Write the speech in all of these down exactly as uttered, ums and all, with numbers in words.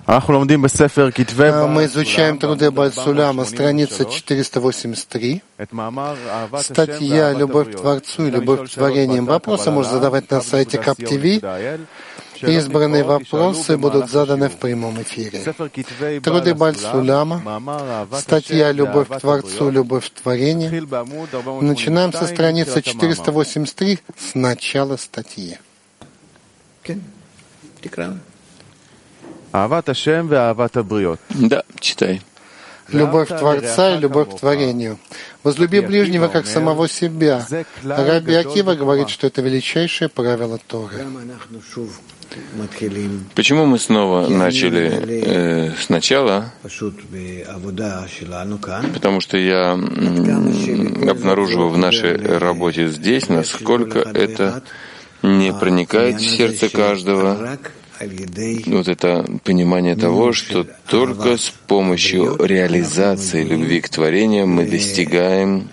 Мы изучаем труды Бааль Суляма, страница четыреста восемьдесят три. Статья «Любовь к Творцу и любовь к творениям». Вопросы можно задавать на сайте кап ти ви. Избранные вопросы будут заданы в прямом эфире. Труды Бааль Суляма, статья «Любовь к Творцу, любовь к творениям». Начинаем со страницы четыреста восемьдесят три, с начала статьи. Да, читай. Любовь Творца и любовь к творению. Возлюби ближнего, как самого себя. Раби Акива говорит, что это величайшее правило Торы. Почему мы снова начали э, сначала? Потому что я м, обнаруживаю в нашей работе здесь, насколько это не проникает в сердце каждого. Вот это понимание того, что только с помощью реализации любви к творениям мы достигаем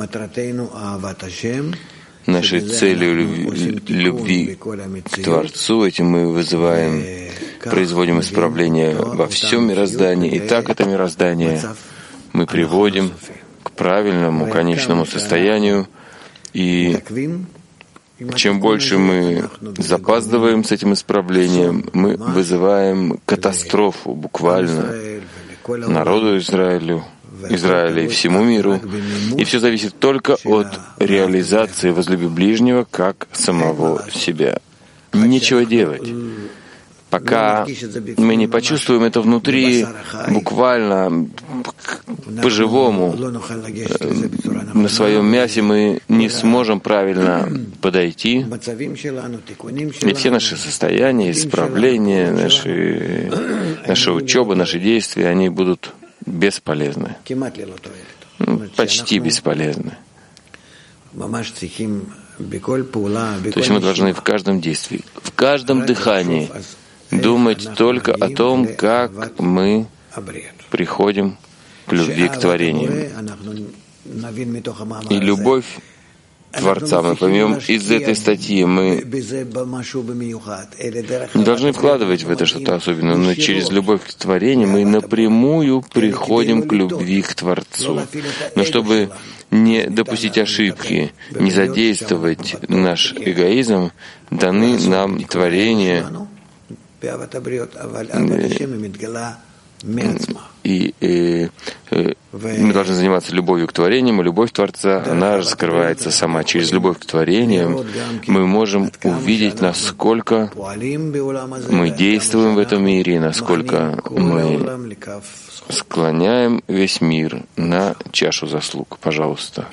нашей целью любви, любви к Творцу. Этим мы вызываем, производим исправление во всем мироздании. И так это мироздание мы приводим к правильному конечному состоянию. И чем больше мы запаздываем с этим исправлением, мы вызываем катастрофу буквально народу Израилю, Израиля и всему миру. И все зависит только от реализации возлюби ближнего как самого себя. Нечего делать. Пока мы не почувствуем это внутри, буквально по-живому, на своем мясе мы не сможем правильно подойти. И все наши состояния, исправления, наши, наша учеба, наши действия, они будут бесполезны. Ну, почти бесполезны. То есть мы должны в каждом действии, в каждом дыхании думать только о том, как мы приходим к любви к творениям. И любовь Творца мы поймем из этой статьи. Мы не должны вкладывать в это что-то особенное, но через любовь к творению мы напрямую приходим к любви к Творцу. Но чтобы не допустить ошибки, не задействовать наш эгоизм, даны нам творения, и, и, и мы должны заниматься любовью к творениям, и любовь Творца, она раскрывается сама. Через любовь к творениям мы можем увидеть, насколько мы действуем в этом мире, и насколько мы склоняем весь мир на чашу заслуг. Пожалуйста.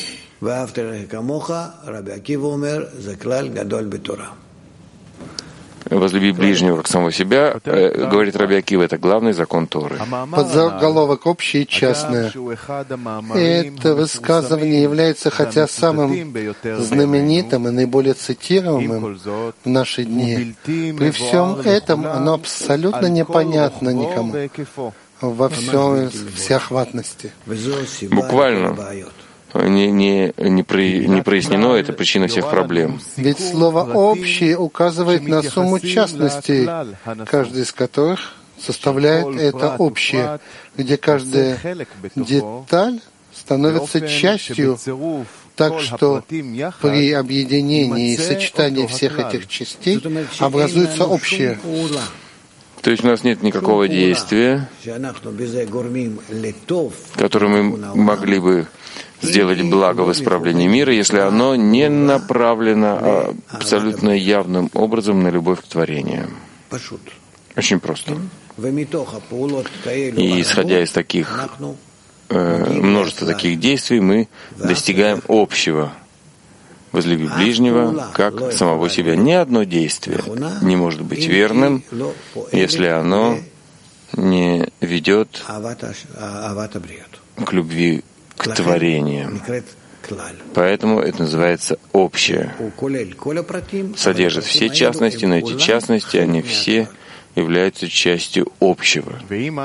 Возлюби ближнего, как самого себя, э, говорит Раби Акива, это главный закон Торы. Подзаголовок общее и частное. Это высказывание является хотя самым знаменитым и наиболее цитируемым в наши дни. При всем этом оно абсолютно непонятно никому во всем всеохватности. Буквально. Не, не, не, про, не прояснено, это причина всех проблем. Ведь слово «общее» указывает на сумму частностей, каждая из которых составляет это общее, где каждая деталь становится частью, так что при объединении и сочетании всех этих частей образуется общее. То есть у нас нет никакого действия, которое мы могли бы сделать благо в исправлении мира, если оно не направлено абсолютно явным образом на любовь к творениям. Очень просто. И исходя из таких э, множества таких действий, мы достигаем общего. Возлюби ближнего как самого себя. Ни одно действие не может быть верным, если оно не ведет к любви к творениям. Поэтому это называется общее. Содержит все частности, но эти частности, они все являются частью общего.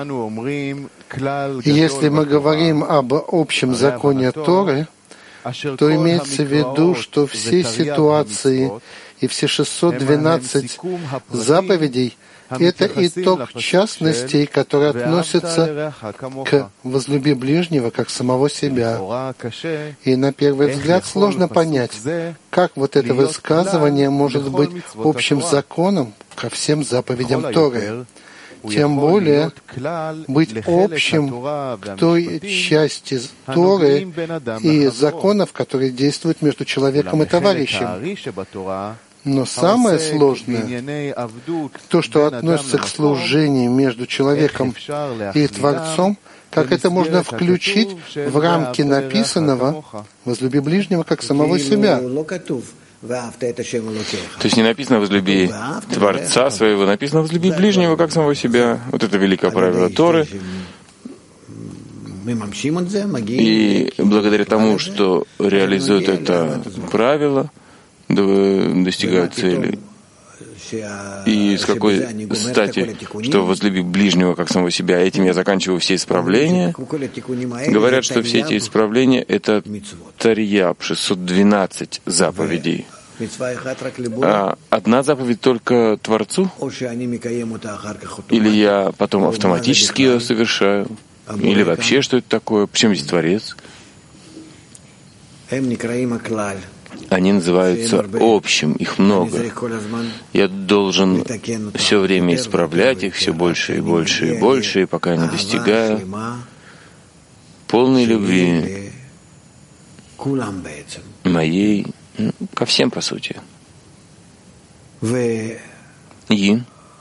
Если мы говорим об общем законе Торы, то имеется в виду, что все ситуации и все шестьсот двенадцать заповедей Это итог частностей, которые относятся к «возлюби ближнего, как самого себя». И на первый взгляд сложно понять, как вот это высказывание может быть общим законом ко всем заповедям Торы. Тем более быть общим к той части Торы и законов, которые действуют между человеком и товарищем. Но самое сложное, то, что относится к служению между человеком и Творцом, как это можно включить в рамки написанного «возлюби ближнего, как самого себя». То есть не написано «возлюби Творца своего», написано «возлюби ближнего, как самого себя». Вот это великое правило Торы. И благодаря тому, что реализуют это правило, достигают цели. И с какой стати, что возлюби ближнего как самого себя, этим я заканчиваю все исправления. Говорят, что все эти исправления — это Тарьяб, шестьсот двенадцать заповедей. А одна заповедь только Творцу? Или я потом автоматически ее совершаю? Или вообще что это такое? Почему здесь Творец? Они называются общим, их много. Я должен все время исправлять их все больше и больше и больше, и пока не достигаю полной любви моей ко всем, по сути. И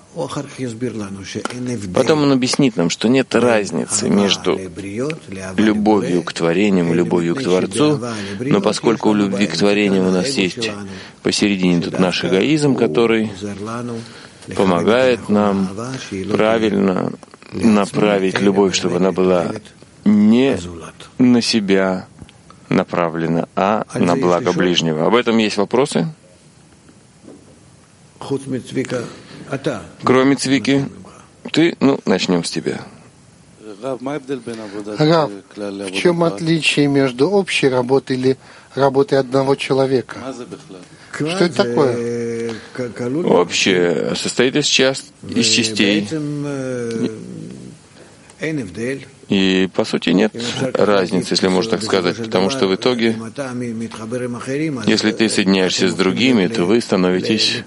потом он объяснит нам, что нет разницы между любовью к творениям и любовью к Творцу, но поскольку у любви к творениям у нас есть посередине тут наш эгоизм, который помогает нам правильно направить любовь, чтобы она была не на себя направлена, а на благо ближнего. Об этом есть вопросы? Кроме Цвики, ты, ну, начнем с тебя. Рав, в чем отличие между общей работой или работой одного человека? Что это такое? Общее состоит из, част... из частей. И, по сути, нет разницы, если можно так сказать, потому что в итоге, если ты соединяешься с другими, то вы становитесь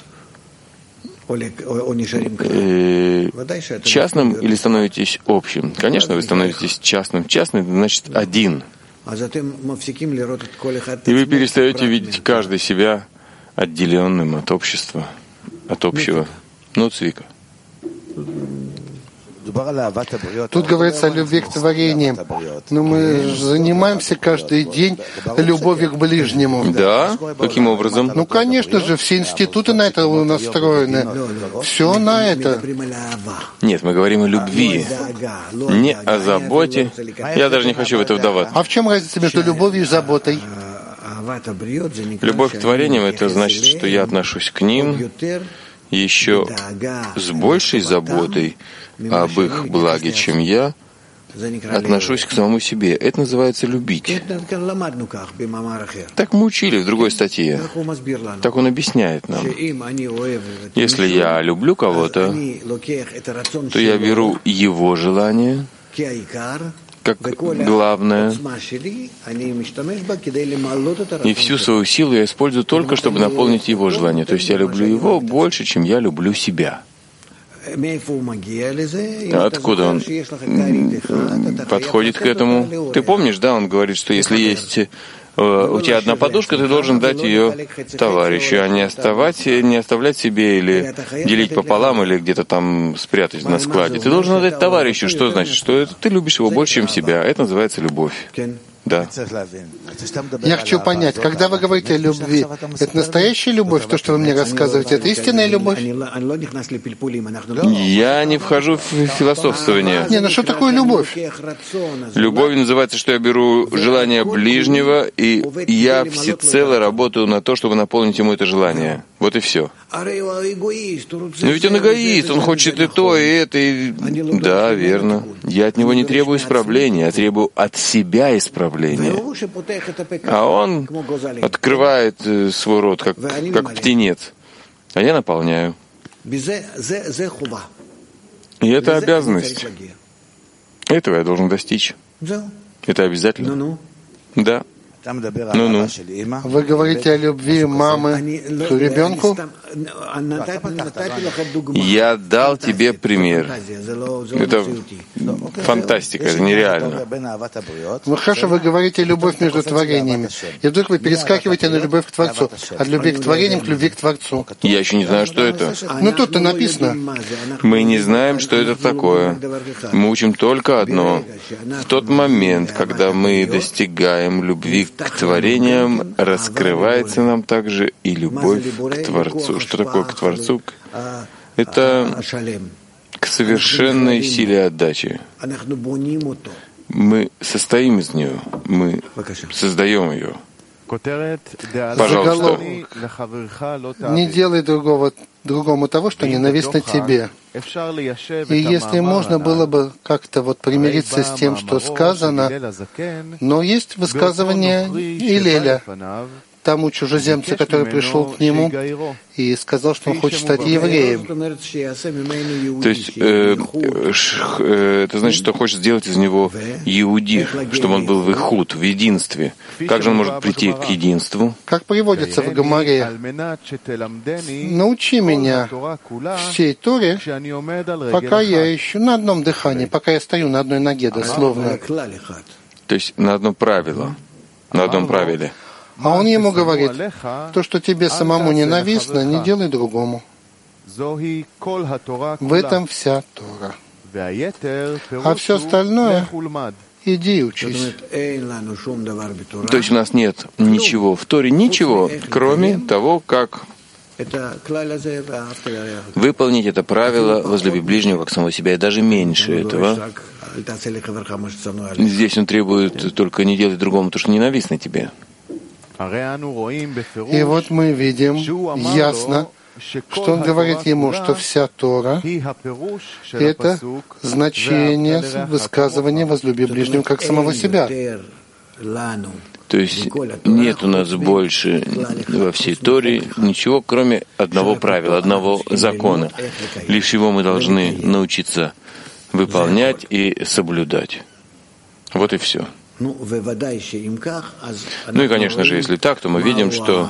частным или становитесь общим? Конечно, вы становитесь частным. Частный — значит один. И вы перестаете видеть каждый себя отделенным от общества, от общего. Ну, Цвика. Тут говорится о любви к творениям, но мы занимаемся каждый день любовью к ближнему. Да? Каким образом? Ну, конечно же, все институты на это настроены. Все на это. Нет, мы говорим о любви, не о заботе. Я даже не хочу в это вдаваться. А в чем разница между любовью и заботой? Любовь к творениям — это значит, что я отношусь к ним еще с большей заботой об их благе, чем я отношусь к самому себе. Это называется любить. Так мы учили в другой статье. Так он объясняет нам. Если я люблю кого-то, то я беру его желание как главное, и всю свою силу я использую только, чтобы наполнить его желание. То есть я люблю его больше, чем я люблю себя. Откуда он подходит к этому? Ты помнишь, да, он говорит, что если есть у тебя одна подушка, ты должен дать ее товарищу, а не оставать, не оставлять себе или делить пополам, или где-то там спрятать на складе. Ты должен отдать товарищу. Что значит? Что это, ты любишь его больше, чем себя. Это называется любовь. Да. Я хочу понять, когда вы говорите о любви, это настоящая любовь, то, что вы мне рассказываете, это истинная любовь? Я не вхожу в философствование. Не, ну что такое любовь? Любовь называется, что я беру желание ближнего, и я всецело работаю на то, чтобы наполнить ему это желание. Вот и все. Но ведь он эгоист, он хочет и то, и это, и... Да, верно. Я от него не требую исправления, я требую от себя исправления. А он открывает свой рот, как, как птенец, а я наполняю. И это обязанность. Этого я должен достичь. Это обязательно. Да. Ну-ну. Вы говорите о любви мамы к ребенку? Я дал тебе пример. Это фантастика, это нереально. Ну хорошо, вы говорите любовь между творениями. И вдруг вы перескакиваете на любовь к Творцу. От любви к творениям к любви к Творцу. Я еще не знаю, что это. Ну тут-то написано. Мы не знаем, что это такое. Мы учим только одно. В тот момент, когда мы достигаем любви к творениям, раскрывается нам также и любовь к Творцу. Что такое к Творцу? Это к совершенной силе отдачи. Мы состоим из нее, мы создаем ее. Пожалуйста. Не делай другого, другому того, что ненавистно тебе. И если можно было бы как-то вот примириться с тем, что сказано, но есть высказывание Илеля, тому чужеземцу, который пришел к нему и сказал, что он хочет стать евреем. То есть э, э, это значит, что хочет сделать из него иуди, чтобы он был в ихуд, в единстве. Как же он может прийти к единству? Как приводится в Гемаре: «Научи меня всей Торе, пока я ищу на одном дыхании, пока я стою на одной ноге, дословно». То есть на одно правило, на одном правиле. А он ему говорит: то, что тебе самому ненавистно, не делай другому. В этом вся Тора. А все остальное иди и учись. То есть у нас нет ничего в Торе, ничего, кроме того, как выполнить это правило «возлюби ближнего, как самого себя», и даже меньше этого. Здесь он требует только не делать другому то, что ненавистно тебе. И вот мы видим ясно, что он говорит ему, что вся Тора — это значение высказывания «возлюби ближнего, как самого себя». То есть нет у нас больше во всей Торе ничего, кроме одного правила, одного закона, лишь его мы должны научиться выполнять и соблюдать. Вот и все. Ну и, конечно же, если так, то мы видим, что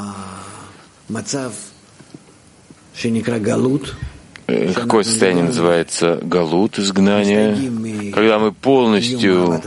какое состояние называется галут, изгнание, когда мы полностью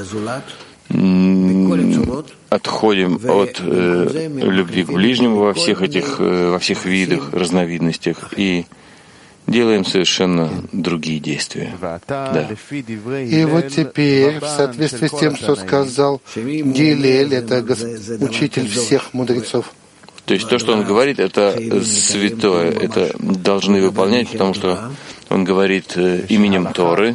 отходим от э, любви к ближнему во всех этих, э, во всех видах, разновидностях и делаем совершенно другие действия. Да. И вот теперь, в соответствии с тем, что сказал Гилель, это учитель всех мудрецов. То есть то, что он говорит, это святое, это должны выполнять, потому что он говорит именем Торы.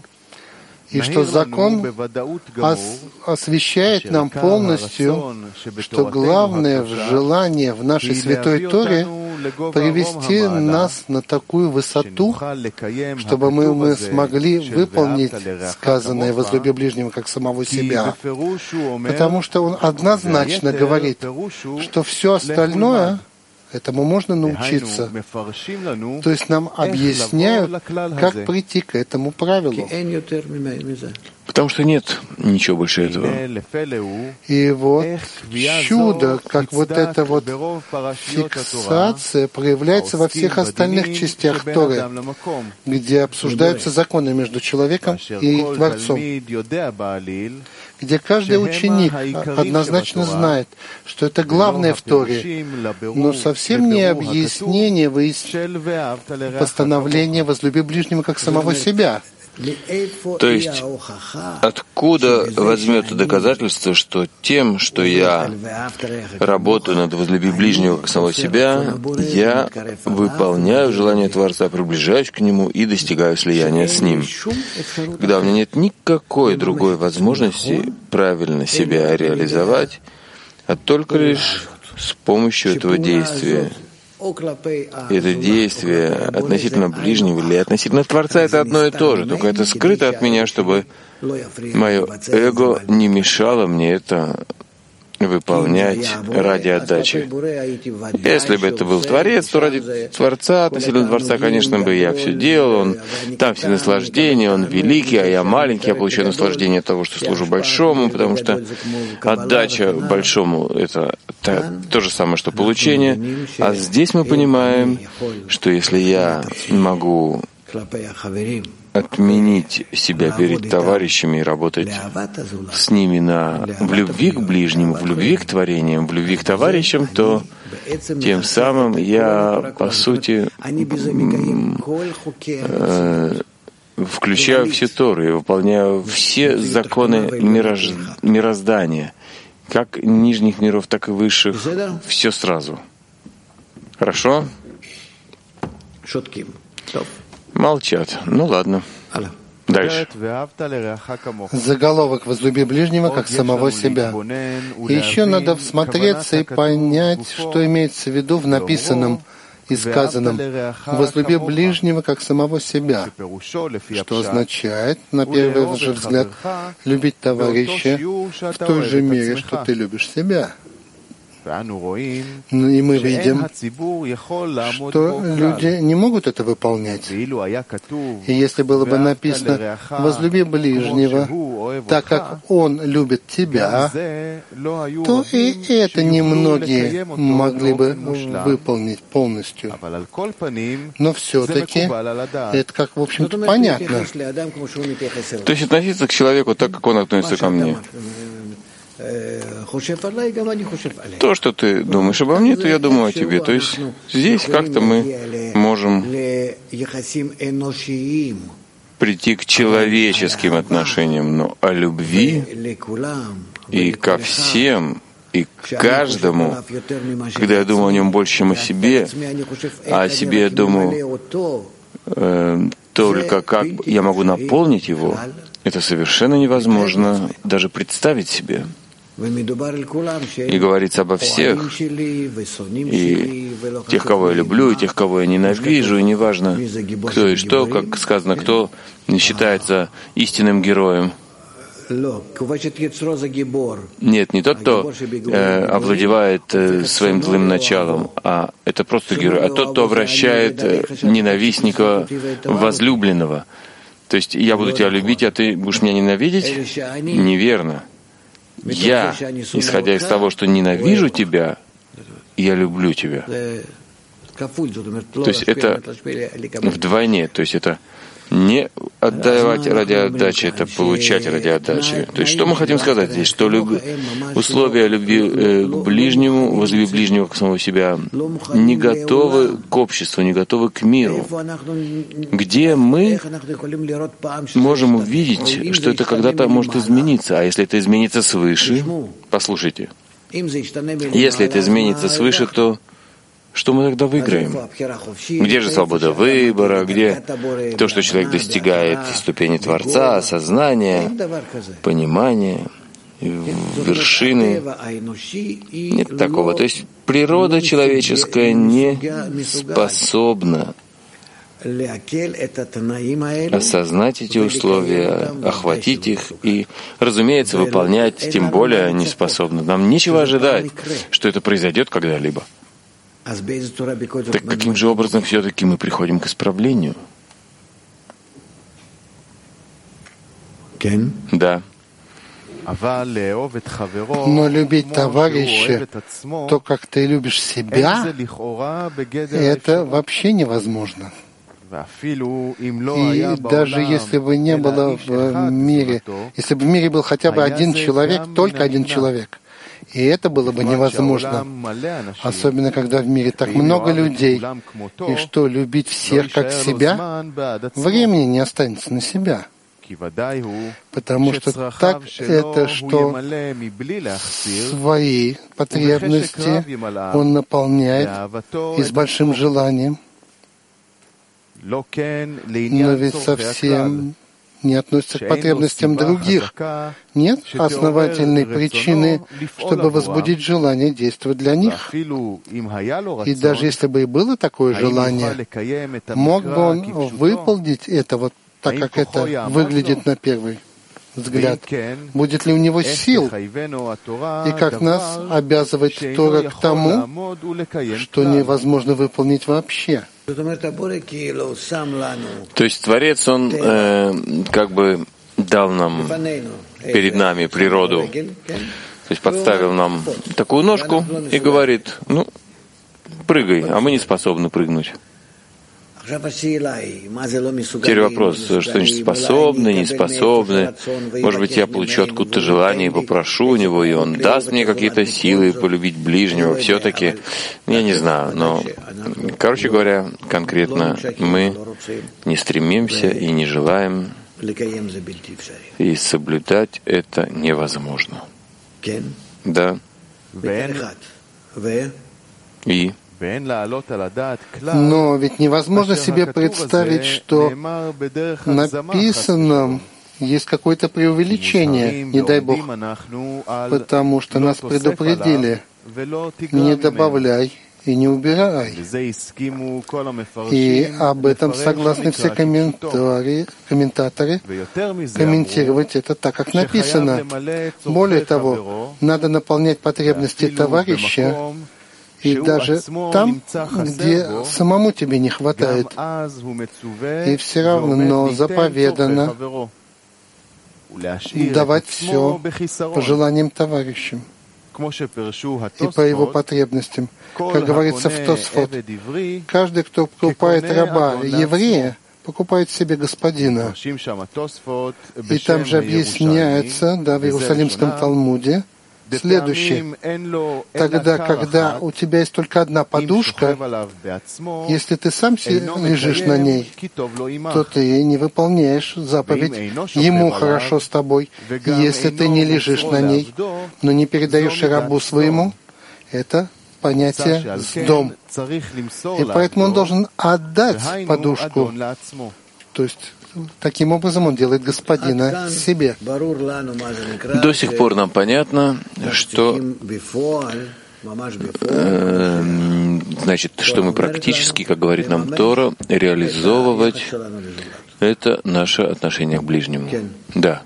И что закон ос- освещает нам полностью, что главное в желании в нашей Святой Торе привести нас на такую высоту, чтобы мы, мы смогли выполнить сказанное «возлюби ближнего, как самого себя». Потому что он однозначно говорит, что все остальное этому можно научиться. То есть нам объясняют, как прийти к этому правилу. Потому что нет ничего больше этого. И вот чудо, как вот эта вот фиксация проявляется во всех остальных частях Торы, где обсуждаются законы между человеком и Творцом, где каждый ученик однозначно знает, что это главное в Торе, но совсем не объяснение, постановление «возлюби ближнего, как самого себя». То есть, откуда возьмет доказательство, что тем, что я работаю над возлюби ближнего как самого себя, я выполняю желание Творца, приближаюсь к Нему и достигаю слияния с Ним. Когда у меня нет никакой другой возможности правильно себя реализовать, а только лишь с помощью этого действия. И это действие относительно ближнего или относительно Творца — это одно и то же, только это скрыто от меня, чтобы мое эго не мешало мне это выполнять ради отдачи. Если бы это был Творец, то ради Творца, относительно Творца, конечно, бы я все делал, он, там все наслаждения, он великий, а я маленький, я получаю наслаждение от того, что служу большому, потому что отдача большому — это то, то же самое, что получение. А здесь мы понимаем, что если я могу отменить себя перед товарищами и работать с ними на, в любви к ближним, в любви к творениям, в любви к товарищам, то тем самым я, по сути, э, включаю все Торы, выполняю все законы мирож... мироздания, как нижних миров, так и высших, все сразу. Хорошо? Молчат. Ну ладно. Дальше. Заголовок «Возлюби ближнего, как самого себя». И еще надо всмотреться и понять, что имеется в виду в написанном и сказанном «Возлюби ближнего, как самого себя», что означает, на первый же взгляд, любить товарища в той же мере, что ты любишь себя. И мы видим, что люди не могут это выполнять. И если было бы написано «возлюби ближнего, так как он любит тебя», то и это немногие могли бы выполнить полностью. Но все-таки это, как, в общем-то, понятно. То есть относиться к человеку так, как он относится ко мне. То, что ты думаешь обо мне, то я думаю о тебе. То есть здесь как-то мы можем прийти к человеческим отношениям, но о любви и ко всем, и к каждому, когда я думаю о нем больше, чем о себе, а о себе я думаю э, только как я могу наполнить его, это совершенно невозможно даже представить себе. И говорится обо всех, и тех, кого я люблю, и тех, кого я ненавижу, и неважно, кто и что, как сказано, кто не считается истинным героем. Нет, не тот, кто э, овладевает э, своим злым началом, а это просто герой, а тот, кто обращает э, ненавистника в возлюбленного. То есть я буду тебя любить, а ты будешь меня ненавидеть? Неверно. Я, исходя из того, что ненавижу тебя, я люблю тебя. То есть это вдвойне, то есть это не отдавать ради отдачи, это получать ради отдачи. То есть что мы хотим сказать здесь? Что люб... условия любви э, к ближнему, возлюби ближнего к самому себя, не готовы к обществу, не готовы к миру. Где мы можем увидеть, что это когда-то может измениться. А если это изменится свыше, послушайте, если это изменится свыше, то что мы тогда выиграем? Где же свобода выбора? Где то, что человек достигает ступени Творца, осознания, понимания, вершины? Нет такого. То есть природа человеческая не способна осознать эти условия, охватить их и, разумеется, выполнять, тем более не способна. Нам нечего ожидать, что это произойдет когда-либо. Так каким же образом все-таки мы приходим к исправлению? Да. Но любить товарища, то, как ты любишь себя, это вообще невозможно. И даже если бы не было в мире, если бы в мире был хотя бы один человек, только один человек, и это было бы невозможно, особенно когда в мире так много людей, и что, любить всех как себя, времени не останется на себя. Потому что так это, что свои потребности он наполняет и с большим желанием, но ведь совсем не относится к потребностям других. Нет основательной причины, чтобы возбудить желание действовать для них. И даже если бы и было такое желание, мог бы он выполнить это вот так, как это выглядит на первый взгляд? Будет ли у него сил? И как нас обязывает Тора к тому, что невозможно выполнить вообще? То есть Творец, Он э, как бы дал нам перед нами природу, то есть подставил нам такую ножку и говорит, ну, прыгай, а мы не способны прыгнуть. Теперь вопрос, что значит способны, не способны. Может быть, я получу откуда-то желание и попрошу у него, и он даст мне какие-то силы полюбить ближнего. Все-таки, я не знаю, но, короче говоря, конкретно мы не стремимся и не желаем, и соблюдать это невозможно. Да. И но ведь невозможно себе представить, что написано есть какое-то преувеличение, не дай Бог, потому что нас предупредили: не добавляй и не убирай. И об этом согласны все комментаторы, комментаторы комментировать это так, как написано. Более того, надо наполнять потребности товарища, и даже там, где самому тебе не хватает. И все равно заповедано давать все по желаниям товарищам и по его потребностям. Как говорится в Тосфот, каждый, кто покупает раба еврея, покупает себе господина. И там же объясняется, да, в Иерусалимском Талмуде, следующее. Тогда, когда у тебя есть только одна подушка, если ты сам лежишь на ней, то ты не выполняешь заповедь «Ему хорошо с тобой». Если ты не лежишь на ней, но не передаешь рабу своему, это понятие «сдом». И поэтому он должен отдать подушку. То есть таким образом он делает господина себе. До сих пор нам понятно, что э, значит, что мы практически, как говорит нам Тора, реализовывать это наше отношение к ближнему. Да.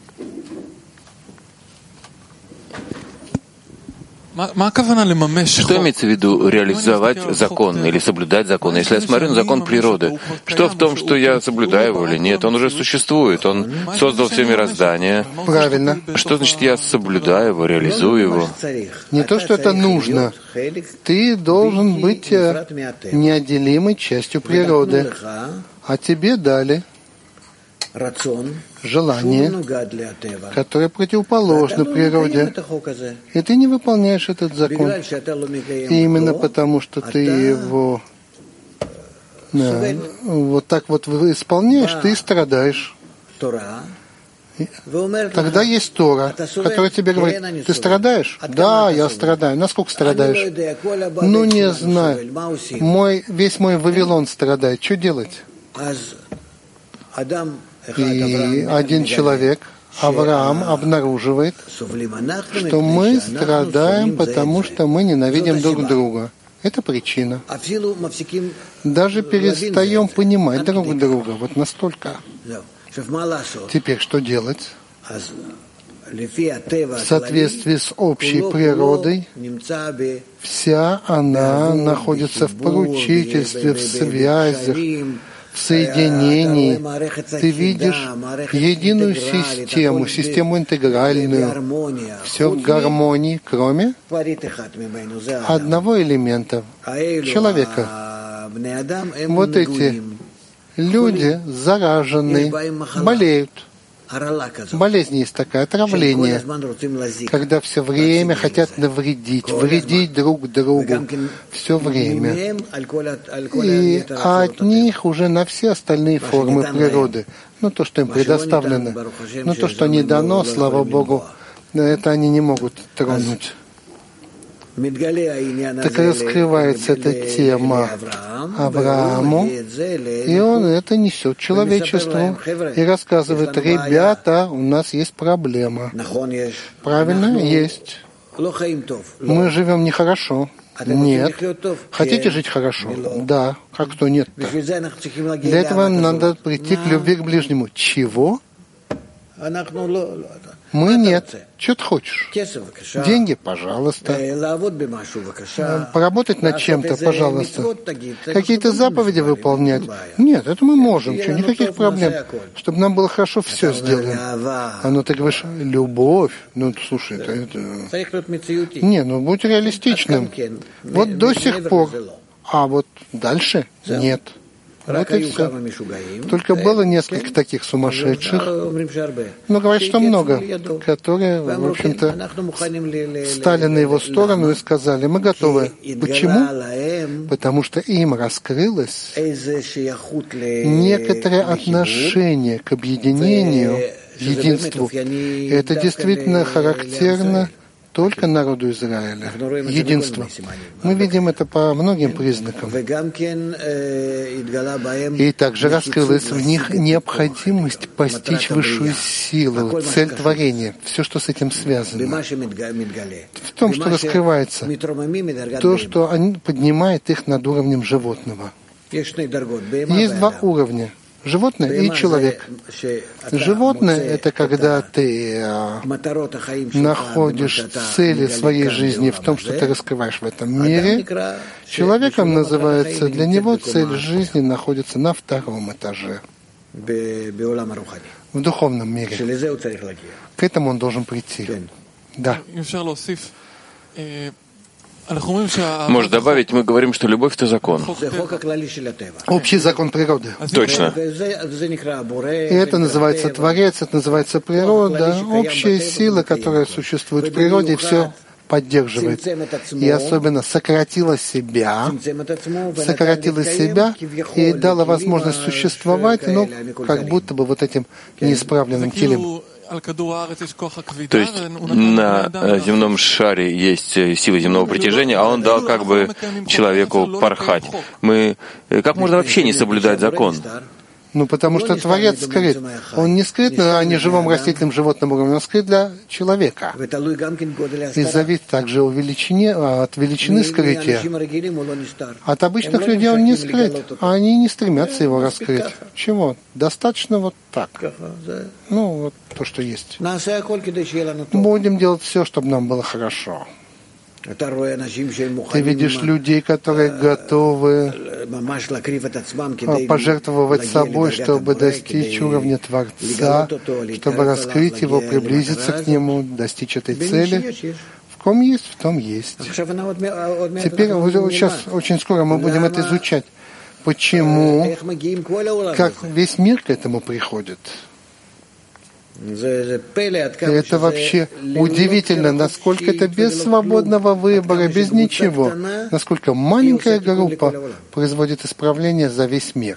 Что имеется в виду реализовать закон или соблюдать закон? Если я смотрю на закон природы, что в том, что я соблюдаю его или нет? Он уже существует, он создал все мироздание. Правильно. Что значит я соблюдаю его, реализую его? Не то, что это нужно. Ты должен быть неотделимой частью природы. А тебе дали желание, которое противоположно природе. И ты не выполняешь этот закон. И именно потому, что ты его да, вот так вот исполняешь, ты страдаешь. Тогда есть Тора, которая тебе говорит: ты страдаешь? Да, я страдаю. Насколько страдаешь? Ну, не знаю. Мой, весь мой Вавилон страдает. Что делать? И один человек, Авраам, обнаруживает, что мы страдаем, потому что мы ненавидим друг друга. Это причина. Даже перестаем понимать друг друга. Вот настолько. Теперь что делать? В соответствии с общей природой, вся она находится в поручительстве, в связях, в соединении. Ты видишь единую систему, систему интегральную, все в гармонии, кроме одного элемента — человека. Вот эти люди заражены, болеют. Болезнь есть такая, отравление, когда все время хотят навредить, вредить друг другу, все время. И от них уже на все остальные формы природы, ну то, что им предоставлено, ну то, что не дано, слава Богу, это они не могут тронуть. Так раскрывается эта тема Аврааму, и он это несет человечеству и рассказывает: ребята, у нас есть проблема. Правильно? Есть. Мы живем нехорошо. Нет. Хотите жить хорошо? Да. Как кто нет-то? Для этого надо прийти к любви к ближнему. Чего? Мы нет. Что ты хочешь? Деньги, пожалуйста. Поработать над чем-то, пожалуйста. Какие-то заповеди выполнять. Нет, это мы можем. Что, никаких проблем. Чтобы нам было хорошо, все сделаем. А ну ты говоришь, любовь. Ну, слушай, это... это... Не, ну будь реалистичным. Вот до сих пор. А вот дальше нет. Вот и все. Только было несколько таких сумасшедших, но говорят, что много, которые, в общем-то, стали на его сторону и сказали, мы готовы. Почему? Потому что им раскрылось некоторое отношение к объединению, единству. И это действительно характерно только народу Израиля. Единство. Мы видим это по многим признакам. И также раскрылась в них необходимость постичь высшую силу, цель творения, все, что с этим связано. В том, что раскрывается, то, что он поднимает их над уровнем животного. Есть два уровня. Животное и человек. Животное — это когда ты находишь цели своей жизни в том, что ты раскрываешь в этом мире. Человеком называется, для него цель жизни находится на втором этаже, в духовном мире. К этому он должен прийти. Да. Может добавить, мы говорим, что любовь — это закон. Общий закон природы. Точно. И это называется Творец, это называется природа. Общая сила, которая существует в природе, все поддерживает. И особенно сократила себя, сократила себя и дала возможность существовать, ну, как будто бы вот этим неисправленным телом. То есть на земном шаре есть сила земного притяжения, а он дал как бы человеку порхать. Мы как можно вообще не соблюдать закон? Ну, потому что Творец скрыт. Он не скрыт на неживом растительном животном уровне, он скрыт для человека. И зависит также о величине, от величины скрытия. От обычных людей он не скрыт, а они не стремятся его раскрыть. Чего? Достаточно вот так. Ну, вот то, что есть. Будем делать все, чтобы нам было хорошо. Ты видишь людей, которые готовы пожертвовать собой, чтобы достичь уровня Творца, чтобы раскрыть его, приблизиться к нему, достичь этой цели. В ком есть, в том есть. Теперь, сейчас, очень скоро мы будем это изучать. Почему, как весь мир к этому приходит. Это вообще удивительно, насколько это без свободного выбора, без ничего, насколько маленькая группа производит исправление за весь мир.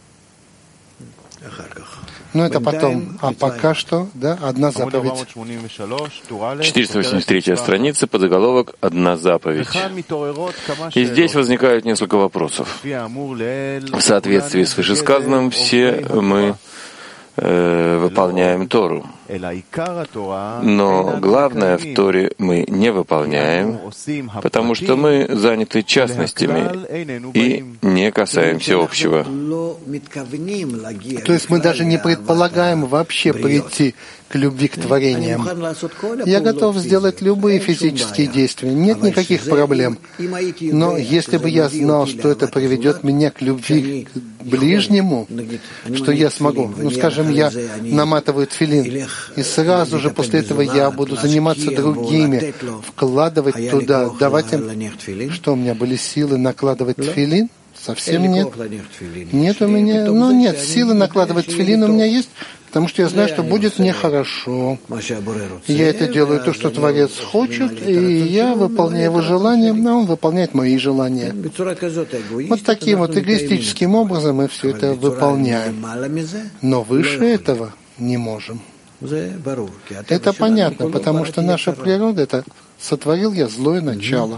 Но это потом. А пока что, да, одна заповедь. четыреста восемьдесят третья страница, подзаголовок «Одна заповедь». И здесь возникают несколько вопросов. В соответствии с вышесказанным, все мы выполняем Тору. Но главное в Торе мы не выполняем, потому что мы заняты частностями и не касаемся общего. То есть мы даже не предполагаем вообще прийти к любви к творениям. Я готов сделать любые физические действия, нет никаких проблем. Но если бы я знал, что это приведет меня к любви к ближнему, что я смогу, ну, скажем, я наматываю тфилин, и сразу же после этого я буду заниматься другими, вкладывать туда, давать им, что у меня были силы накладывать тфилин? Совсем нет. Нет у меня, ну нет, силы накладывать тфилин у меня есть, потому что я знаю, что будет мне хорошо. Я это делаю то, что Творец хочет, и я выполняю его желания, а он выполняет мои желания. Вот таким вот эгоистическим образом мы все это выполняем. Но выше этого не можем. Это понятно, потому что наша природа — это сотворил я злое начало.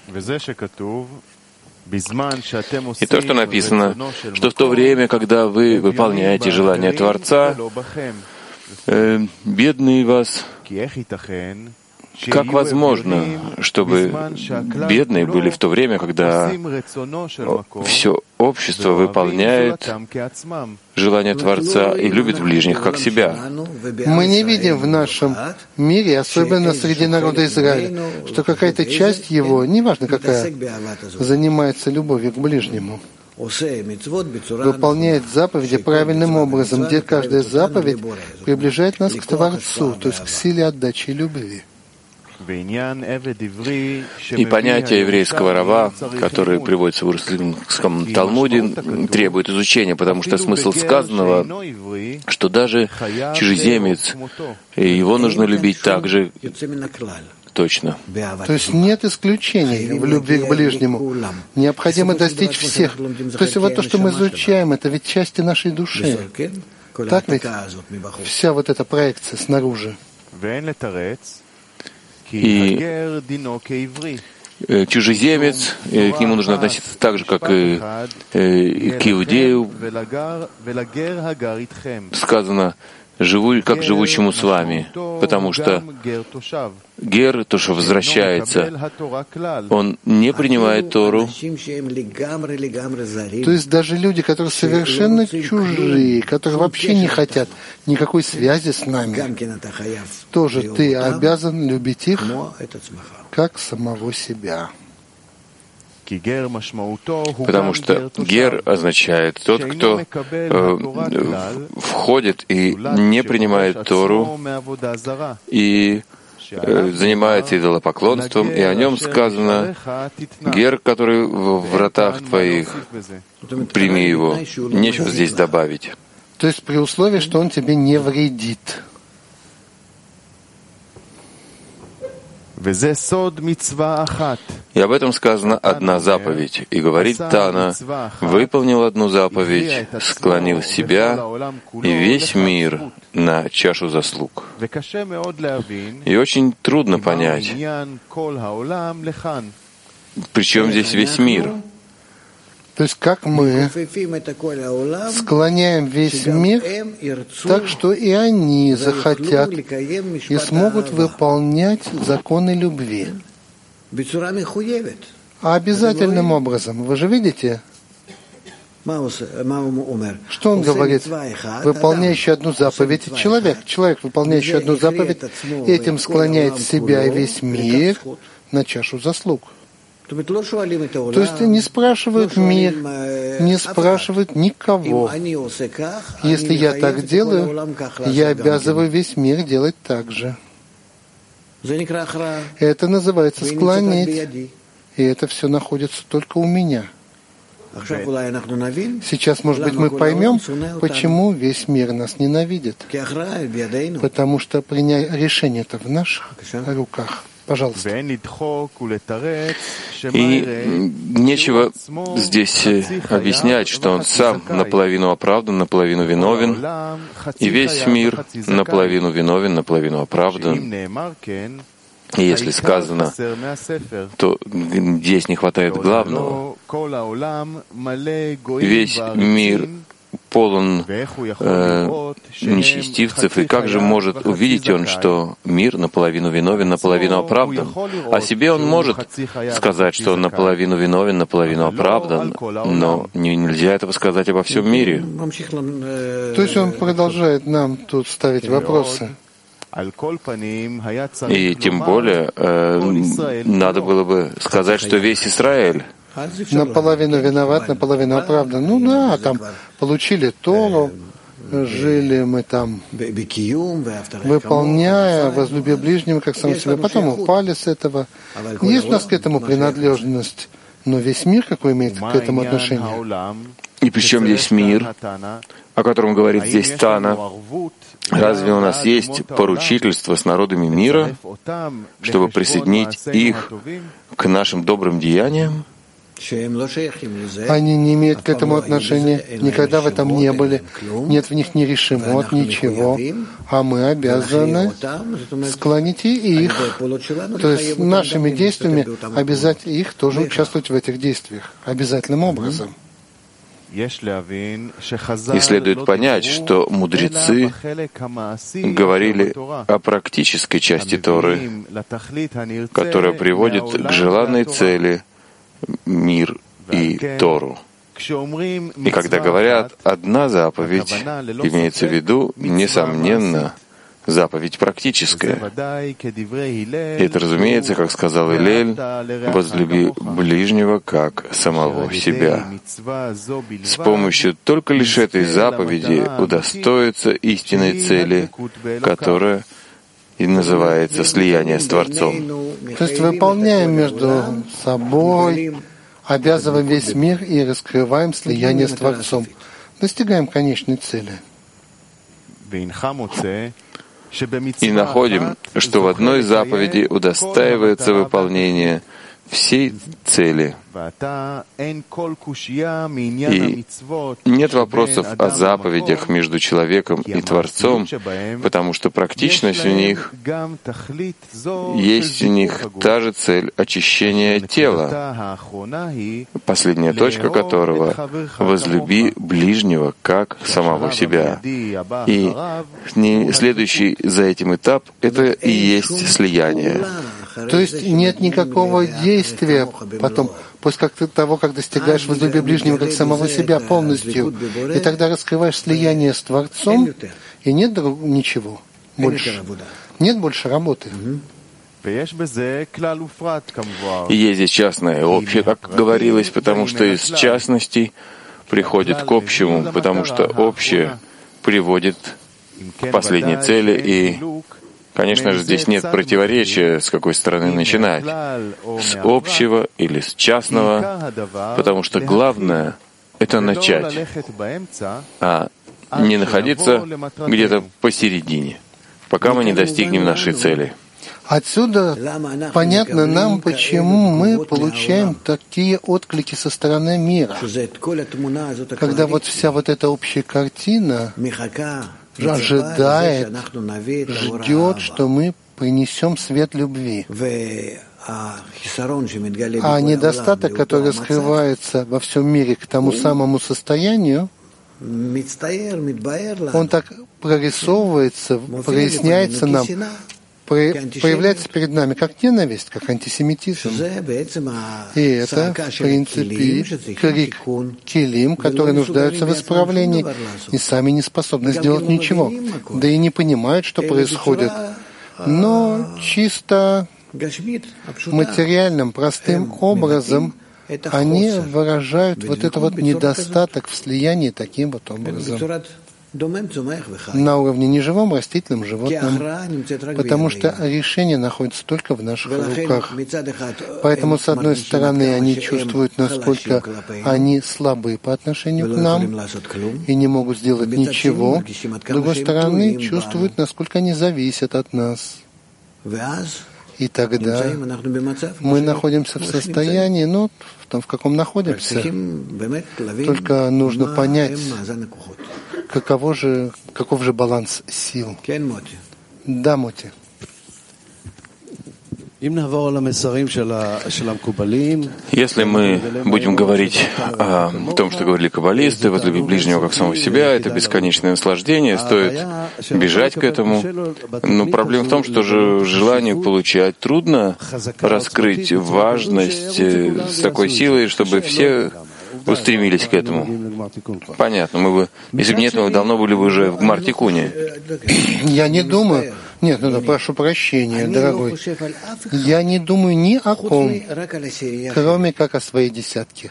И то, что написано, что в то время, когда вы выполняете желание Творца, э, бедные вас, Как возможно, чтобы бедные были в то время, когда все общество выполняет желание Творца и любит ближних как себя? Мы не видим в нашем мире, особенно среди народа Израиля, что какая-то часть его, неважно какая, занимается любовью к ближнему, выполняет заповеди правильным образом, где каждая заповедь приближает нас к Творцу, то есть к силе отдачи и любви. И понятие еврейского раба, которое приводится в Иерусалимском Талмуде, требует изучения, потому что смысл сказанного, что даже чужеземец, его нужно любить так же точно. То есть нет исключений в любви к ближнему. Необходимо достичь всех. То есть вот то, что мы изучаем, это ведь части нашей души. Так ведь? Вся вот эта проекция снаружи. И чужеземец, к нему нужно относиться так же, как и к иудею. Сказано, живу, как живущему с вами, потому что гер, то, что возвращается, он не принимает Тору. То есть даже люди, которые совершенно чужие, которые вообще не хотят никакой связи с нами, тоже ты обязан любить их как самого себя. Потому что гер означает тот, кто э, входит и не принимает Тору и э, занимается идолопоклонством, и о нем сказано: гер, который в вратах твоих, прими его. Нечего здесь добавить. То есть при условии, что он тебе не вредит. И об этом сказано одна заповедь. И говорит Тана: выполнил одну заповедь, склонил себя и весь мир на чашу заслуг. И очень трудно понять, причем здесь весь мир. То есть как мы склоняем весь мир так, что и они захотят и смогут выполнять законы любви. А обязательным образом. Вы же видите, что он говорит? Выполняющий одну заповедь человек. Человек, выполняющий одну заповедь, этим склоняет себя и весь мир на чашу заслуг. То есть не спрашивают мир, не спрашивают никого. Если я так делаю, я обязываю весь мир делать так же. Это называется склонить. И это все находится только у меня. Сейчас, может быть, мы поймем, почему весь мир нас ненавидит. Потому что принять решение-то в наших руках. Пожалуйста. И нечего здесь объяснять, что он сам наполовину оправдан, наполовину виновен, и весь мир наполовину виновен, наполовину оправдан. И если сказано, то здесь не хватает главного. Весь мир полон э, нечестивцев, и как же может увидеть он, что мир наполовину виновен, наполовину оправдан? О себе он может сказать, что он наполовину виновен, наполовину оправдан, но нельзя этого сказать обо всем мире. То есть он продолжает нам тут ставить вопросы. И тем более э, надо было бы сказать, что весь Израиль наполовину виноват, наполовину оправдан. Ну да, там получили Тору, жили мы там, выполняя, возлюби ближнего, как сам себя. Потом упали с этого. Есть у нас к этому принадлежность, но весь мир какой имеет к этому отношение? И причем здесь мир, о котором говорит здесь Тана? Разве у нас есть поручительство с народами мира, чтобы присоединить их к нашим добрым деяниям? Они не имеют к этому отношения, никогда в этом не были, нет в них ни решимот, ничего, а мы обязаны склонить и их, то есть нашими действиями обязать их тоже участвовать в этих действиях, обязательным образом. И следует понять, что мудрецы говорили о практической части Торы, которая приводит к желанной цели мир и Тору. И когда говорят «одна заповедь», имеется в виду, несомненно, заповедь практическая. И это, разумеется, как сказал Илель, «возлюби ближнего, как самого себя». С помощью только лишь этой заповеди удостоится истинной цели, которая и называется слияние с Творцом. То есть выполняем между собой, обязываем весь мир и раскрываем слияние с Творцом. Достигаем конечной цели. И находим, что в одной заповеди удостаивается выполнение всей цели. И нет вопросов о заповедях между человеком и Творцом, потому что практичность в них есть у них та же цель очищения тела, последняя точка которого — возлюби ближнего как самого себя. И следующий за этим этап — это и есть слияние. То есть нет никакого действия потом, после того, как достигаешь возлюби ближнего как самого себя полностью, и тогда раскрываешь слияние с Творцом, и нет друг, ничего больше. Нет больше работы. И есть здесь частное и общее, как говорилось, потому что из частностей приходит к общему, потому что общее приводит к последней цели, и конечно же, здесь нет противоречия, с какой стороны начинать, с общего или с частного, потому что главное — это начать, а не находиться где-то посередине, пока мы не достигнем нашей цели. Отсюда понятно нам, почему мы получаем такие отклики со стороны мира, когда вот вся вот эта общая картина ожидает, ждет, что мы принесем свет любви. А недостаток, который скрывается во всем мире к тому самому состоянию, он так прорисовывается, проясняется нам, появляется перед нами как ненависть, как антисемитизм. И это, в принципе, крик килим, которые нуждаются в исправлении и сами не способны сделать ничего, да и не понимают, что происходит. Но чисто материальным, простым образом они выражают вот этот вот недостаток в слиянии таким вот образом. На уровне неживом, растительном, животном, потому что решение находится только в наших руках. Поэтому, с одной стороны, они чувствуют, насколько они слабые по отношению к нам и не могут сделать ничего. С другой стороны, чувствуют, насколько они зависят от нас. И тогда мы находимся в состоянии, ну, в том, в каком находимся. Только нужно понять, каково же, каков же баланс сил. Да, Моти. Если мы будем говорить о том, что говорили каббалисты, возлюби ближнего как самого себя, это бесконечное наслаждение, стоит бежать к этому. Но проблема в том, что же желание получать трудно раскрыть важность с такой силой, чтобы все устремились к этому. Понятно. Мы бы, если бы не этого, давно были бы уже в Гмар-Тикуне. Я не думаю. Нет, ну да, прошу прощения, дорогой. Я не думаю ни о ком, кроме как о своей десятке.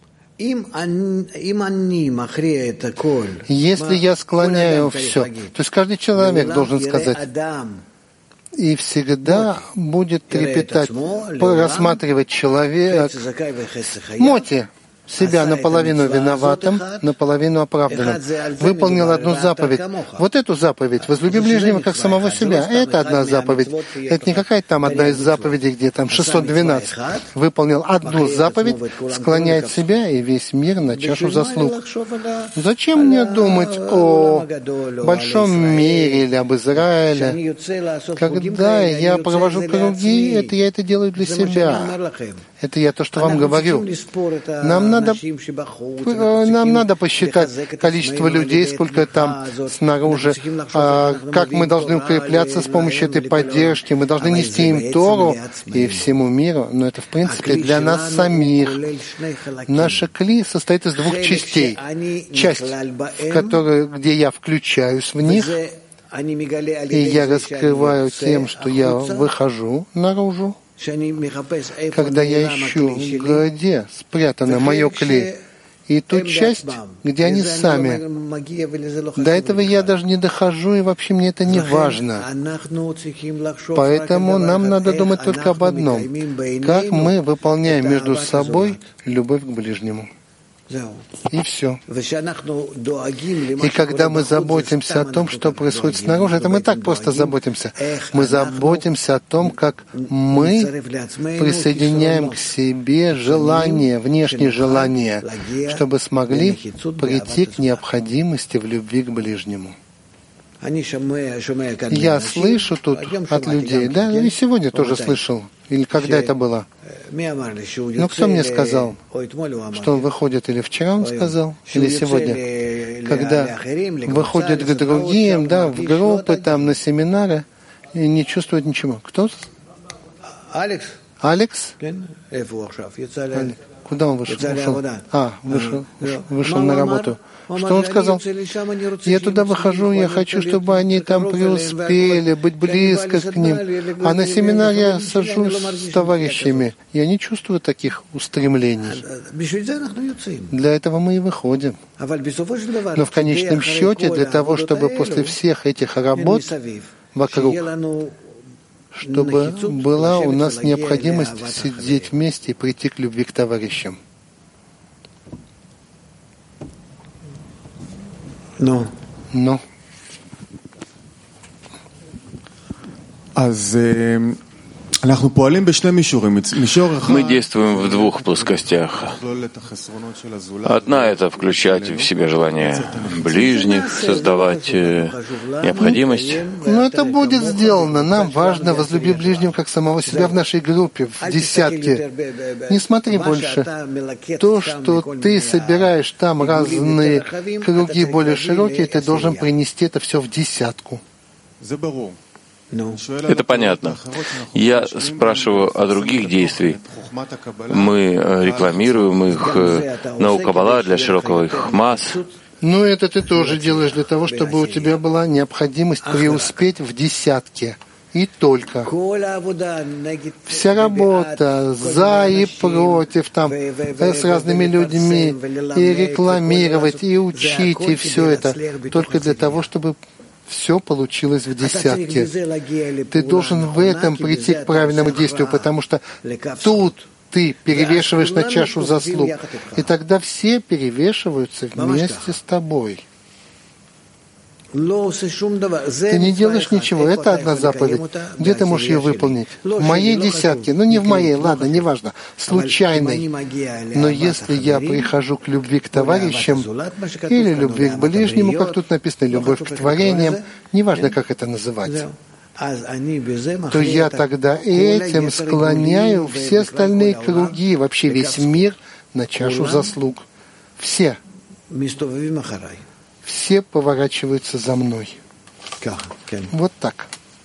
Если я склоняю все, то есть каждый человек должен сказать, и всегда будет трепетать, рассматривать человека. Моти себя наполовину виноватым, наполовину оправданным. Выполнил одну заповедь. Вот эту заповедь, возлюби ближнего как самого себя. Это одна заповедь. Это не какая-то там одна из заповедей, где там шестьсот двенадцать. Выполнил одну заповедь, склоняет себя и весь мир на чашу заслуг. Зачем мне думать о большом мире или об Израиле? Когда я провожу круги, это я это делаю для себя. Это я то, что вам говорю. Нам надо надо, нам надо посчитать количество людей, сколько там снаружи, а, как мы должны укрепляться с помощью этой поддержки. Мы должны нести им Тору и всему миру, но это, в принципе, для нас самих. Наша кли состоит из двух частей. Часть, в которой, где я включаюсь в них, и я раскрываю тем, что я выхожу наружу, когда я ищу, где спрятано мое кли, и ту часть, где они сами. До этого я даже не дохожу, и вообще мне это не важно. Поэтому нам надо думать только об одном. Как мы выполняем между собой любовь к ближнему. И все. И когда мы заботимся о том, что происходит снаружи, это мы так просто заботимся. Мы заботимся о том, как мы присоединяем к себе желание, внешние желания, чтобы смогли прийти к необходимости в любви к ближнему. Я слышу тут от людей, да, и сегодня тоже слышал, или когда это было. Но кто мне сказал, что он выходит, или вчера он сказал, или сегодня, когда выходит к другим, да, в группы, там, на семинары, и не чувствует ничего. Кто? Алекс. Алекс? Алекс. Куда он вышел? Ушел. А, вышел, вышел на работу. Что он сказал? Я туда выхожу, я хочу, чтобы они там преуспели, быть близко к ним. А на семинаре я сажусь с товарищами. Я не чувствую таких устремлений. Для этого мы и выходим. Но в конечном счете, для того, чтобы после всех этих работ вокруг, чтобы была у нас необходимость сидеть вместе и прийти к любви к товарищам. Но. Но. Мы действуем в двух плоскостях. Одна — это включать в себя желание ближних, создавать необходимость. Но это будет сделано. Нам важно возлюбить ближнего как самого себя в нашей группе, в десятке. Не смотри больше. То, что ты собираешь там разные круги более широкие, ты должен принести это все в десятку. Это понятно. Я спрашиваю о других действиях. Мы рекламируем их на Каббала для широкого их масс. Ну, это ты тоже делаешь для того, чтобы у тебя была необходимость преуспеть в десятке. И только. Вся работа за и против, там, с разными людьми, и рекламировать, и учить, и все это, только для того, чтобы все получилось в десятке. Ты должен в этом прийти к правильному действию, потому что тут ты перевешиваешь на чашу заслуг, и тогда все перевешиваются вместе с тобой. Ты не делаешь ничего, это одна заповедь. Где ты можешь ее выполнить? В моей десятке, ну не в моей, ладно, неважно, случайной. Но если я прихожу к любви к товарищам или любви к ближнему, как тут написано, любовь к творениям, неважно, как это называть, то я тогда этим склоняю все остальные круги, вообще весь мир на чашу заслуг. Все. Все поворачиваются за мной. Вот так.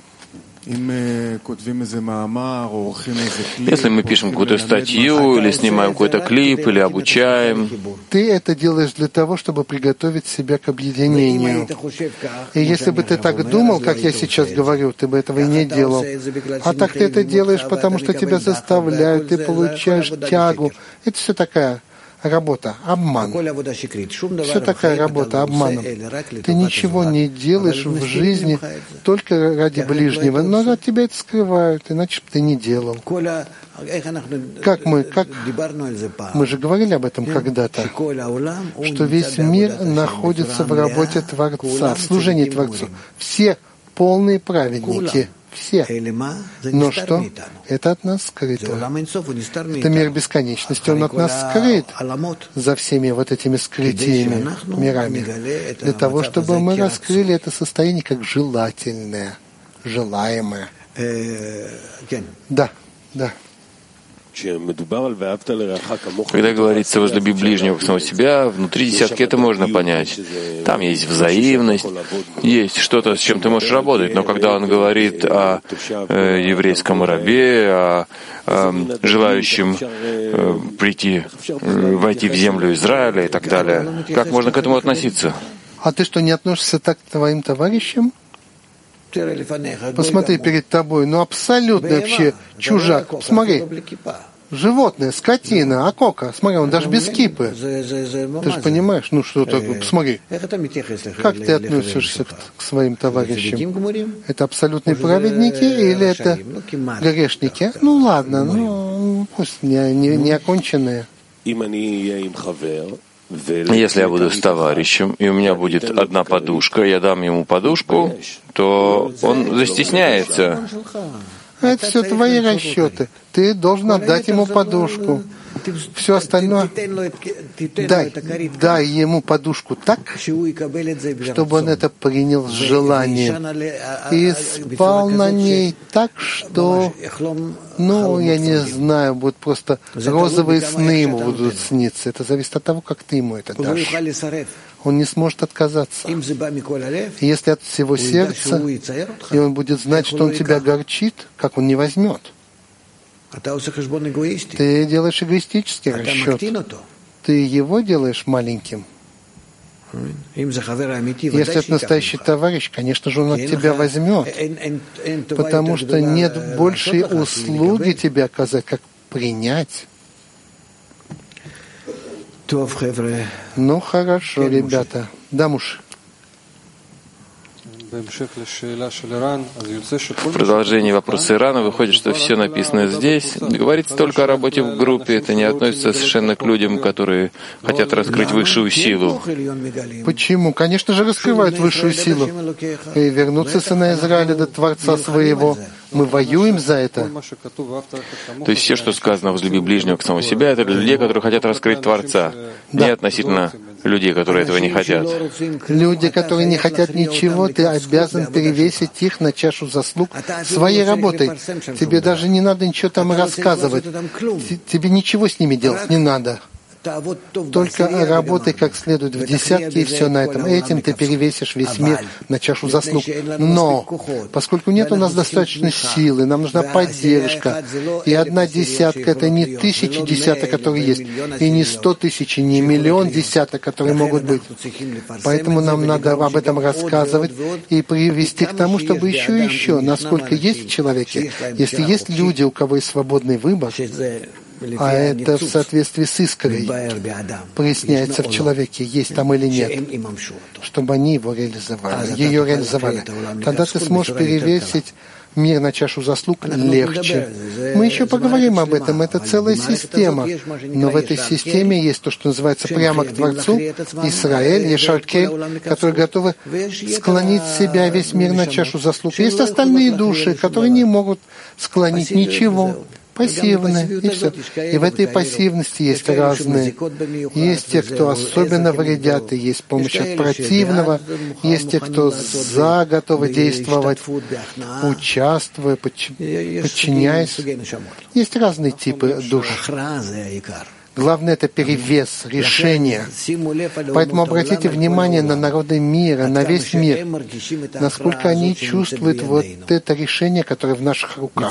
Если мы пишем какую-то статью, или снимаем какой-то клип, или обучаем, ты это делаешь для того, чтобы приготовить себя к объединению. И если бы ты так думал, как я сейчас говорю, ты бы этого и не делал. А так ты это делаешь, потому что тебя заставляют, ты получаешь тягу. Это все такая работа, обман. Все такая работа обманом. Ты ничего не делаешь в жизни только ради ближнего, но от тебя это скрывают, иначе бы ты не делал. Как мы, как мы же говорили об этом когда-то, что весь мир находится в работе Творца, в служении Творцу. Все полные праведники. Все. Но что? Это от нас скрыто. Это мир бесконечности, он от нас скрыт за всеми вот этими скрытиями, мирами. Для того, чтобы мы раскрыли это состояние как желательное, желаемое. Да, да. Когда говорится «возлюби ближнего как самого себя», внутри десятки это можно понять. Там есть взаимность, есть что-то, с чем ты можешь работать. Но когда он говорит о э, еврейском рабе, о э, желающем э, прийти, э, войти в землю Израиля и так далее, как можно к этому относиться? А ты что, не относишься так к твоим товарищам? Посмотри перед тобой, ну абсолютно вообще чужак. Смотри, животное, скотина, акока. Смотри, он даже без кипы. Ты же понимаешь, ну что такое? Посмотри. Как ты относишься к, к своим товарищам? Это абсолютные праведники или это грешники? Ну ладно, ну пусть не, не, не оконченные. Если я буду с товарищем, и у меня будет одна подушка, я дам ему подушку, то он застесняется. Это все твои расчеты. Ты должен отдать ему подушку. Все остальное дай, дай ему подушку так, чтобы он это принял с желанием и спал на ней так, что, ну, я не знаю, будут просто розовые сны ему будут сниться. Это зависит от того, как ты ему это дашь. Он не сможет отказаться. И если от всего сердца, и он будет знать, что он тебя огорчит, как он не возьмет. Ты делаешь эгоистический расчет. Ты его делаешь маленьким. Если это настоящий товарищ, конечно же, он от тебя возьмет. Потому что нет большей услуги тебе оказать, как принять. Ну хорошо, ребята. Да, муж. В продолжении вопроса Ирана выходит, что все написано здесь. Говорится только о работе в группе. Это не относится совершенно к людям, которые хотят раскрыть высшую силу. Почему? Конечно же, раскрывают высшую силу. И вернуться сыны Израиля до Творца своего. Мы воюем за это. То есть все, что сказано «возлюби ближнего к самому себя», это для людей, которые хотят раскрыть Творца. Да. Не относительно людей, которые этого не хотят. Люди, которые не хотят ничего, ты обязан перевесить их на чашу заслуг своей работой. Тебе даже не надо ничего там рассказывать. Тебе ничего с ними делать не надо. Только работай как следует в десятке, и все на этом. Этим ты перевесишь весь мир на чашу заслуг. Но, поскольку нет у нас достаточно силы, нам нужна поддержка. И одна десятка — это не тысячи десяток, которые есть, и не сто тысяч, и не миллион десяток, которые могут быть. Поэтому нам надо об этом рассказывать и привести к тому, чтобы еще и еще, насколько есть в человеке, если есть люди, у кого есть свободный выбор, а это в соответствии с искрой проясняется в человеке, есть там или нет, чтобы они его реализовали, ее реализовали. Тогда ты сможешь перевесить мир на чашу заслуг легче. Мы еще поговорим об этом, это целая система. Но в этой системе есть то, что называется прямо к Творцу, Исраэль, Ешаркель, которые готовы склонить себя, весь мир на чашу заслуг. Есть остальные души, которые не могут склонить ничего. Пассивные, и все. И в этой пассивности есть разные. Есть те, кто особенно вредят, и есть помощь от противного. Есть те, кто за готовы действовать, участвуя, подчиняясь. Есть разные типы душ. Главное — это перевес, решение. Поэтому обратите внимание на народы мира, на весь мир, насколько они чувствуют вот это решение, которое в наших руках.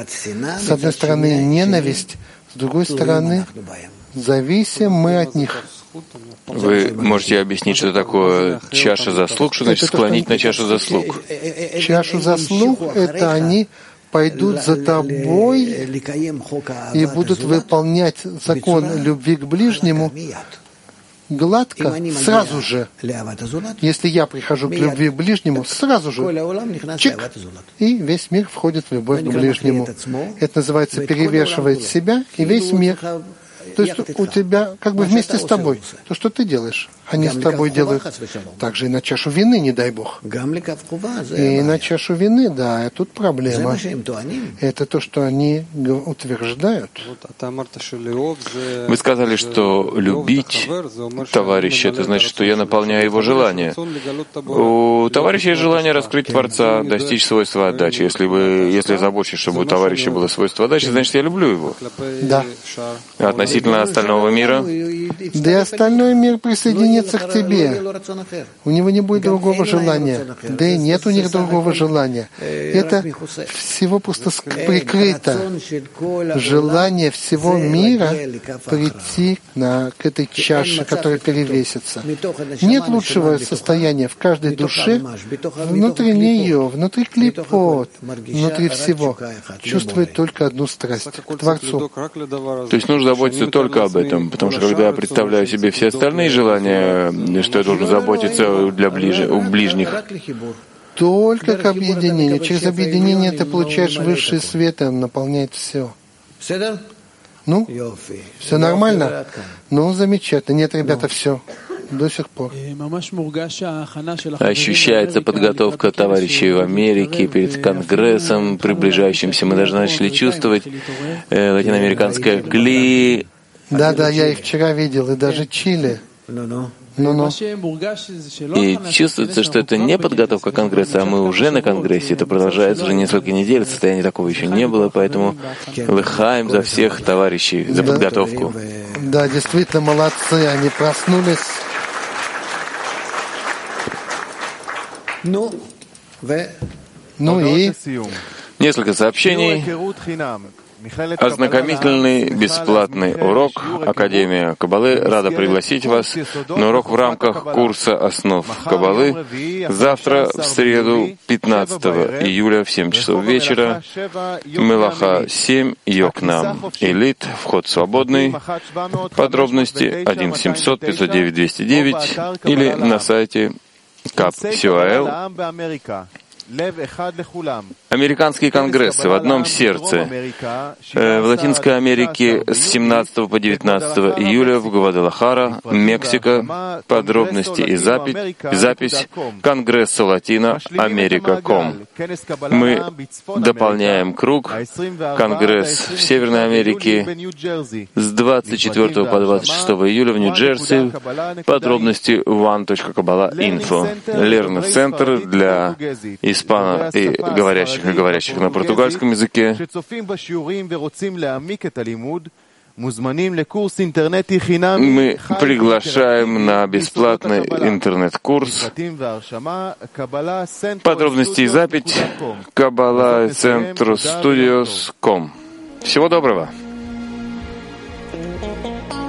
С одной стороны, ненависть, с другой стороны, зависим мы от них. Вы можете объяснить, что такое чаша заслуг, что значит склонить на чашу заслуг? Чашу заслуг — это они пойдут за тобой и будут выполнять закон любви к ближнему гладко, сразу же. Если я прихожу к любви к ближнему, сразу же, чик, и весь мир входит в любовь к ближнему. Это называется перевешивает себя и весь мир. То есть у тебя как бы вместе с тобой. То, что ты делаешь. они с тобой делают. Также и на чашу вины, не дай Бог. И на чашу вины, да, тут проблема. Это то, что они утверждают. Вы сказали, что любить товарища, это значит, что я наполняю его желание. У товарища есть желание раскрыть Творца, достичь свойства отдачи. Если вы, если я забочусь, чтобы у товарища было свойство отдачи, значит, я люблю его. Да. А относительно остального мира? Да и остальной мир присоединится к тебе. У него не будет другого желания. Да и нет у них другого желания. Это всего просто прикрыто. Желание всего мира прийти на, к этой чаше, которая перевесится. Нет лучшего состояния в каждой душе, внутри нее, внутри клипот, внутри всего. Чувствует только одну страсть к Творцу. То есть нужно заботиться только об этом, потому что когда я представляю себе все остальные желания, что я должен заботиться для ближ... у ближних, только к объединению. Через объединение ты получаешь высший свет, и он наполняет все. Ну, все нормально? Ну, замечательно. Нет, ребята, все. До сих пор. Ощущается подготовка товарищей в Америке перед Конгрессом, приближающимся. Мы даже начали чувствовать э, латиноамериканское гли. Да, да, я их вчера видел, и даже Чили. Ну-ну. И чувствуется, что это не подготовка Конгресса, а мы уже на Конгрессе. Это продолжается уже несколько недель, состояния такого еще не было, поэтому лыхаем за всех товарищей, за подготовку. Да, действительно, молодцы, они проснулись. Ну, ну и несколько сообщений. Ознакомительный бесплатный урок Академия Каббалы рада пригласить вас на урок в рамках курса основ Каббалы завтра, в среду, пятнадцатого июля в семь часов вечера, Мелаха семь, Йокнам, Элит, вход свободный. Подробности один семьсот пятьсот девять двести девять или на сайте кап точка сиоэл. Американские конгрессы в одном сердце. В Латинской Америке с семнадцатого по девятнадцатое июля в Гвадалахара, Мексика. Подробности и запись, запись Конгресса Латино Америка точка ком. Мы дополняем круг. Конгресс в Северной Америке с двадцать четвёртого по двадцать шестое июля в Нью-Джерси. Подробности one точка kabbalah точка info. Лерн-центр для испано- и говорящих и говорящих на португальском языке. Мы приглашаем на бесплатный интернет-курс. Подробности и запись Kabbalah Центр Studios точка ком. Всего доброго!